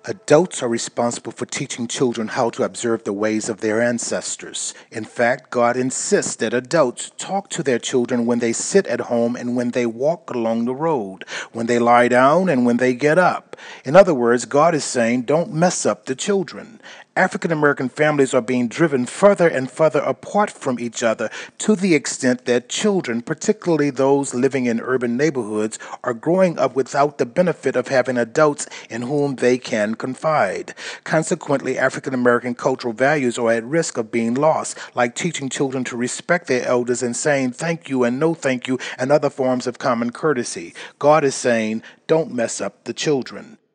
Adults are responsible for teaching children how to observe the ways of their ancestors. In fact, God insists that adults talk to their children when they sit at home and when they walk along the road, when they lie down and when they get up. In other words, God is saying, don't mess up the children. African American families are being driven further and further apart from each other to the extent that children, particularly those living in urban neighborhoods, are growing up without the benefit of having adults in whom they can confide. Consequently, African American cultural values are at risk of being lost, like teaching children to respect their elders and saying thank you and no thank you and other forms of common courtesy. God is saying, don't mess up the children.